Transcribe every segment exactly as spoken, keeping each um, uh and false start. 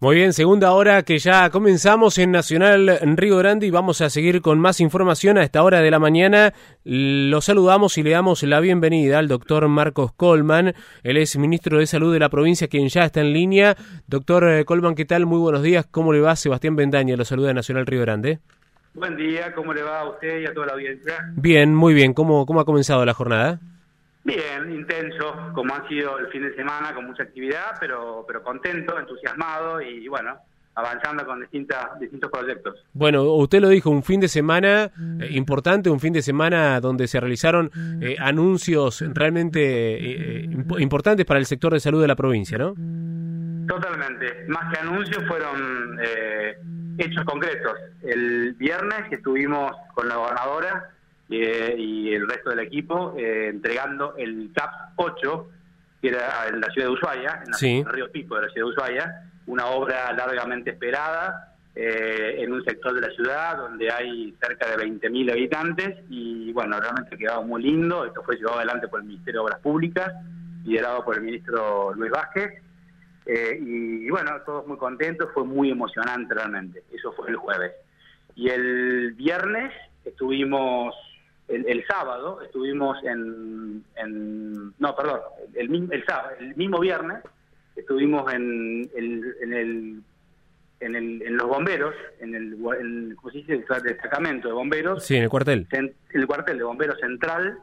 Muy bien, segunda hora que ya comenzamos en Nacional Río Grande y vamos a seguir con más información a esta hora de la mañana. Lo saludamos y le damos la bienvenida al doctor Marcos Colman. Él es ministro de Salud de la provincia, quien ya está en línea. Doctor Colman, ¿qué tal? Muy buenos días. ¿Cómo le va? Sebastián Bendaña lo saluda de Nacional Río Grande. Buen día, ¿cómo le va a usted y a toda la audiencia? Bien, muy bien. ¿Cómo, cómo ha comenzado la jornada? Bien, intenso, como ha sido el fin de semana, con mucha actividad, pero pero contento, entusiasmado y bueno, avanzando con distintas, distintos proyectos. Bueno, usted lo dijo, un fin de semana eh, importante, un fin de semana donde se realizaron eh, anuncios realmente eh, imp- importantes para el sector de salud de la provincia, ¿no? Totalmente, más que anuncios fueron eh, hechos concretos. El viernes estuvimos con la gobernadora eh, y el resto del equipo eh, entregando el C A P ocho, que era en la ciudad de Ushuaia, en, la, Sí. en el río Pico de la ciudad de Ushuaia, una obra largamente esperada eh, en un sector de la ciudad donde hay cerca de veinte mil habitantes y bueno, realmente quedaba muy lindo. Esto fue llevado adelante por el Ministerio de Obras Públicas, liderado por el ministro Luis Vázquez. Eh, y, y bueno, todos muy contentos, fue muy emocionante realmente. Eso fue el jueves. Y el viernes estuvimos, el, el sábado estuvimos en, en no, perdón, el, el, el sábado, el mismo viernes estuvimos en el, en el, en el, en los bomberos, en el, el ¿cómo se dice? El destacamento de bomberos. Sí, en el cuartel. En el cuartel de bomberos central.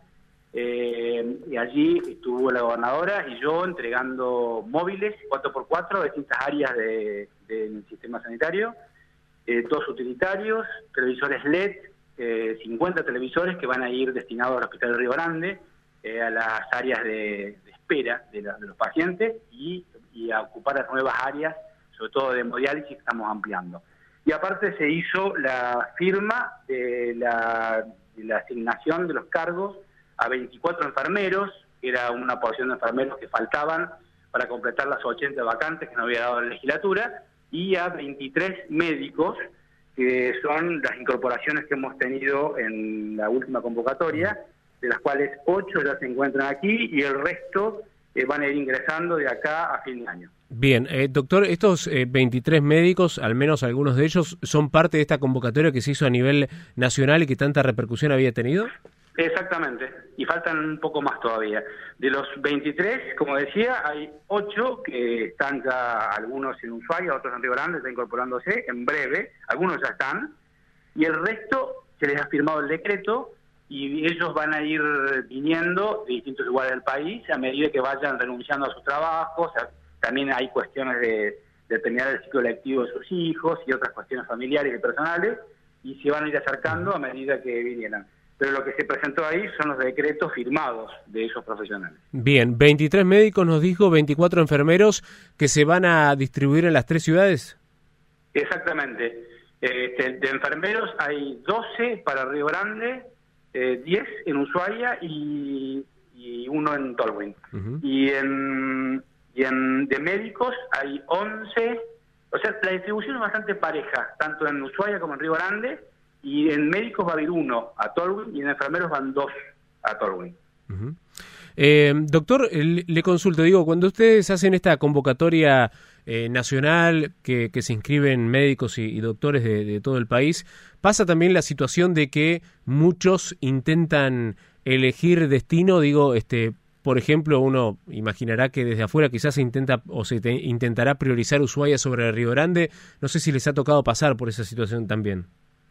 Eh, y allí estuvo la gobernadora y yo entregando móviles cuatro por cuatro a distintas áreas de, de, del sistema sanitario, eh, dos utilitarios, televisores L E D, eh, cincuenta televisores que van a ir destinados al Hospital de Río Grande, eh, a las áreas de, de espera de, la, de los pacientes y, y a ocupar las nuevas áreas, sobre todo de hemodiálisis, que estamos ampliando. Y aparte se hizo la firma de la, de la asignación de los cargos a veinticuatro enfermeros, que era una porción de enfermeros que faltaban para completar las ochenta vacantes que nos había dado la legislatura, y a veintitrés médicos, que son las incorporaciones que hemos tenido en la última convocatoria, de las cuales ocho ya se encuentran aquí y el resto eh, van a ir ingresando de acá a fin de año. Bien, eh, doctor, estos eh, veintitrés médicos, al menos algunos de ellos, ¿son parte de esta convocatoria que se hizo a nivel nacional y que tanta repercusión había tenido? Exactamente, y faltan un poco más todavía. De los veintitrés, como decía, hay ocho que están ya, algunos en Ushuaia, otros en Río Grande, están incorporándose en breve, algunos ya están, y el resto se les ha firmado el decreto y ellos van a ir viniendo de distintos lugares del país a medida que vayan renunciando a sus trabajos. O sea, también hay cuestiones de, de terminar el ciclo lectivo de sus hijos y otras cuestiones familiares y personales, y se van a ir acercando a medida que vinieran. Pero lo que se presentó ahí son los decretos firmados de esos profesionales. Bien, veintitrés médicos nos dijo, veinticuatro enfermeros que se van a distribuir en las tres ciudades. Exactamente. Este, de enfermeros hay doce para Río Grande, eh, diez en Ushuaia y, y uno en Tolwyn. Uh-huh. Y, en, y en de médicos hay once, o sea, la distribución es bastante pareja, tanto en Ushuaia como en Río Grande. Y en médicos va a haber uno a Tolwyn y en enfermeros van dos a Tolwyn. Uh-huh. Eh, doctor, le, le consulto, digo, cuando ustedes hacen esta convocatoria eh, nacional que, que se inscriben médicos y, y doctores de, de todo el país, pasa también la situación de que muchos intentan elegir destino, digo, este, por ejemplo, uno imaginará que desde afuera quizás se intenta o se te, intentará priorizar Ushuaia sobre Río Grande. No sé si les ha tocado pasar por esa situación también.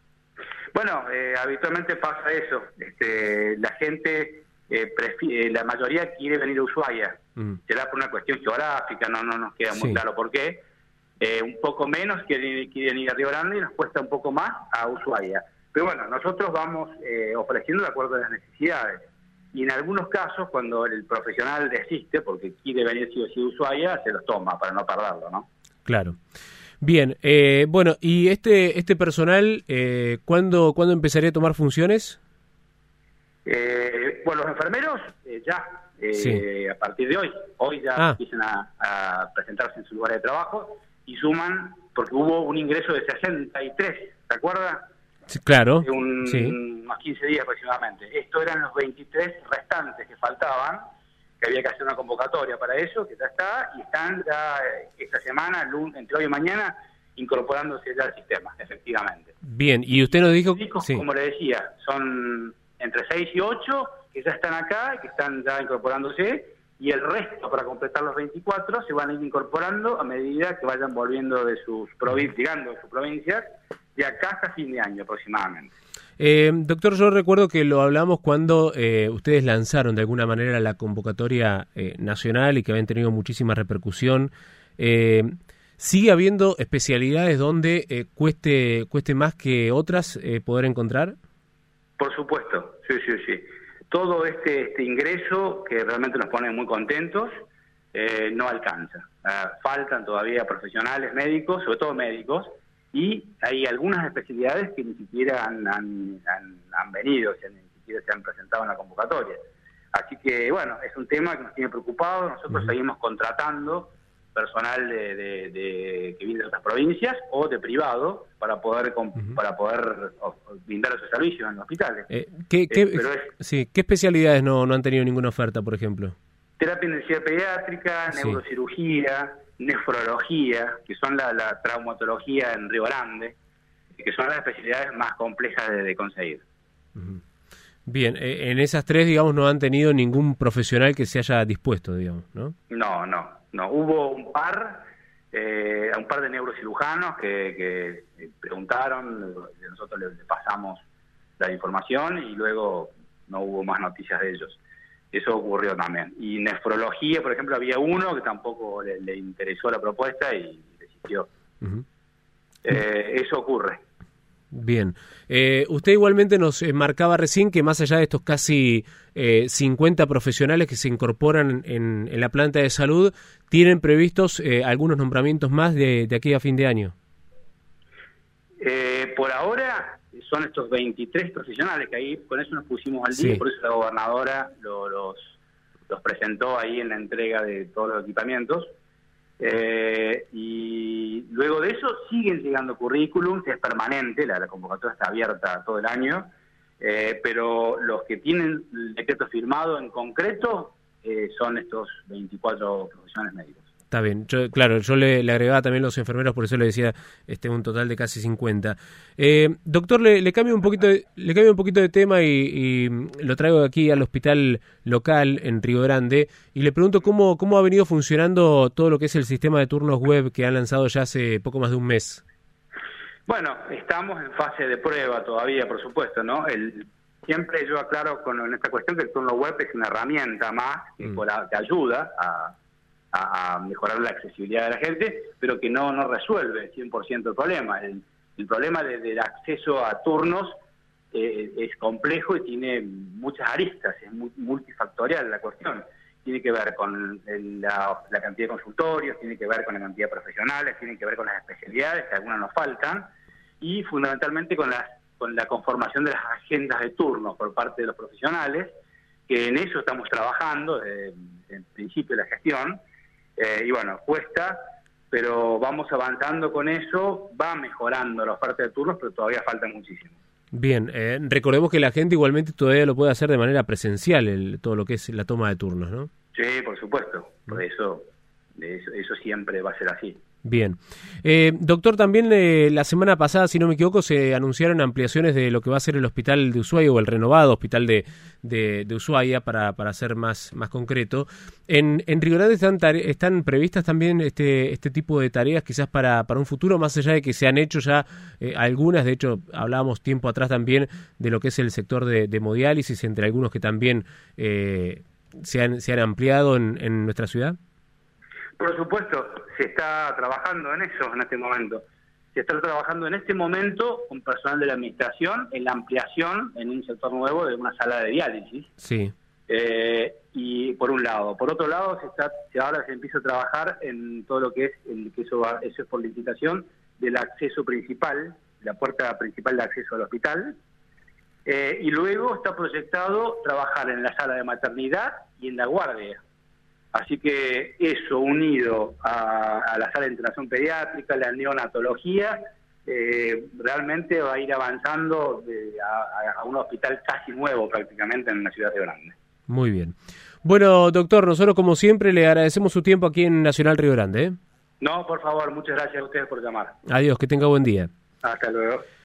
Bueno, eh, habitualmente pasa eso. Este, la gente, eh, prefiere, la mayoría quiere venir a Ushuaia. Mm. Será por una cuestión geográfica, no, no nos queda muy sí. claro por qué. Eh, un poco menos quieren, quieren ir a Río Grande y nos cuesta un poco más a Ushuaia. Pero bueno, nosotros vamos eh, ofreciendo de acuerdo a las necesidades. Y en algunos casos, cuando el profesional desiste porque quiere venir sí o sí a Ushuaia, se los toma para no perderlo, ¿no? Claro. Bien, eh, bueno, ¿y este este personal eh, ¿cuándo, ¿cuándo empezaría a tomar funciones? Eh, bueno, los enfermeros eh, ya, eh, sí. a partir de hoy, hoy ya ah. empiezan a, a presentarse en su lugar de trabajo y suman, porque hubo un ingreso de sesenta y tres, ¿te acuerdas? Sí, claro. De un, sí. unos quince días aproximadamente. Estos eran los veintitrés restantes que faltaban, que había que hacer una convocatoria para eso, que ya está, y están ya eh, esta semana, lunes, entre hoy y mañana, incorporándose ya al sistema, efectivamente. Bien, y usted nos dijo... Chicos, sí. Como le decía, son entre seis y ocho que ya están acá, que están ya incorporándose, y el resto, para completar los veinticuatro, se van a ir incorporando a medida que vayan volviendo de sus provincias, llegando de sus provincias, de acá hasta fin de año aproximadamente. Eh, doctor, yo recuerdo que lo hablamos cuando eh, ustedes lanzaron de alguna manera la convocatoria eh, nacional y que habían tenido muchísima repercusión. Eh, ¿Sigue habiendo especialidades donde eh, cueste cueste más que otras eh, poder encontrar? Por supuesto, sí, sí, sí. Todo este, este ingreso, que realmente nos pone muy contentos, eh, no alcanza. Uh, faltan todavía profesionales médicos, sobre todo médicos, y hay algunas especialidades que ni siquiera han, han, han, han venido, o sea, ni siquiera se han presentado en la convocatoria. Así que, bueno, es un tema que nos tiene preocupados. Nosotros uh-huh. seguimos contratando personal de, de, de que viene de otras provincias o de privado para poder uh-huh. para poder brindar esos servicios en los hospitales. Eh, ¿qué, qué, eh, pero es, sí, ¿Qué especialidades no, no han tenido ninguna oferta, por ejemplo? Terapia intensiva pediátrica, sí. neurocirugía, nefrología, que son la, la traumatología en Río Grande, que son las especialidades más complejas de, de conseguir. Uh-huh. Bien, eh, en esas tres, digamos, no han tenido ningún profesional que se haya dispuesto, digamos, ¿no? No, no, no. Hubo un par, eh, un par de neurocirujanos que, que preguntaron, nosotros les, les pasamos la información y luego no hubo más noticias de ellos. Eso ocurrió también. Y nefrología, por ejemplo, había uno que tampoco le, le interesó la propuesta y desistió. Uh-huh. Eh, eso ocurre. Bien. Eh, usted igualmente nos eh, marcaba recién que más allá de estos casi eh, cincuenta profesionales que se incorporan en, en la planta de salud, ¿tienen previstos eh, algunos nombramientos más de, de aquí a fin de año? Eh, por ahora son estos veintitrés profesionales que ahí con eso nos pusimos al día, sí. Por eso la gobernadora lo, los, los presentó ahí en la entrega de todos los equipamientos. Eh, y luego de eso siguen llegando currículums, es permanente, la, la convocatoria está abierta todo el año, eh, pero los que tienen el decreto firmado en concreto eh, son estos veinticuatro profesionales médicos. Está bien, yo, claro, yo le, le agregaba también los enfermeros, por eso le decía este un total de casi cincuenta. Eh, doctor, le, le cambio un poquito de, le cambio un poquito de tema y, y lo traigo aquí al hospital local en Río Grande y le pregunto cómo cómo ha venido funcionando todo lo que es el sistema de turnos web que han lanzado ya hace poco más de un mes. Bueno, estamos en fase de prueba todavía, por supuesto, ¿no? El, siempre yo aclaro con en esta cuestión que el turno web es una herramienta más que, mm. que ayuda a a mejorar la accesibilidad de la gente, pero que no, no resuelve cien por ciento el problema. El, el problema de, del acceso a turnos eh, es complejo y tiene muchas aristas, es muy, multifactorial la cuestión. Tiene que ver con el, la, la cantidad de consultorios, tiene que ver con la cantidad de profesionales, tiene que ver con las especialidades, que algunas nos faltan, y fundamentalmente con, las, con la conformación de las agendas de turnos por parte de los profesionales, que en eso estamos trabajando desde el principio de la gestión. Eh, y bueno, cuesta, pero vamos avanzando con eso, va mejorando la oferta de turnos, pero todavía falta muchísimo. Bien, eh, recordemos que la gente igualmente todavía lo puede hacer de manera presencial, el, todo lo que es la toma de turnos, ¿no? Sí, por supuesto, por eso, eso, eso siempre va a ser así. Bien. Eh, doctor, también eh, la semana pasada, si no me equivoco, se anunciaron ampliaciones de lo que va a ser el hospital de Ushuaia o el renovado hospital de, de, de Ushuaia, para, para ser más, más concreto. En, en Río Grande están, tare- están previstas también este, este tipo de tareas quizás para, para un futuro, más allá de que se han hecho ya eh, algunas. De hecho, hablábamos tiempo atrás también de lo que es el sector de, de hemodiálisis, entre algunos que también eh, se, han, se han ampliado en, en nuestra ciudad. Por supuesto, se está trabajando en eso en este momento. Se está trabajando en este momento con personal de la administración en la ampliación en un sector nuevo de una sala de diálisis. Sí. Eh, y por un lado. Por otro lado, se está se ahora se empieza a trabajar en todo lo que es, el que eso, va, eso es por licitación, del acceso principal, la puerta principal de acceso al hospital. Eh, y luego está proyectado trabajar en la sala de maternidad y en la guardia. Así que eso, unido a, a la sala de internación pediátrica, la neonatología, eh, realmente va a ir avanzando de, a, a un hospital casi nuevo prácticamente en la ciudad de Grande. Muy bien. Bueno, doctor, nosotros como siempre le agradecemos su tiempo aquí en Nacional Río Grande. ¿eh? No, por favor, muchas gracias a ustedes por llamar. Adiós, que tenga buen día. Hasta luego.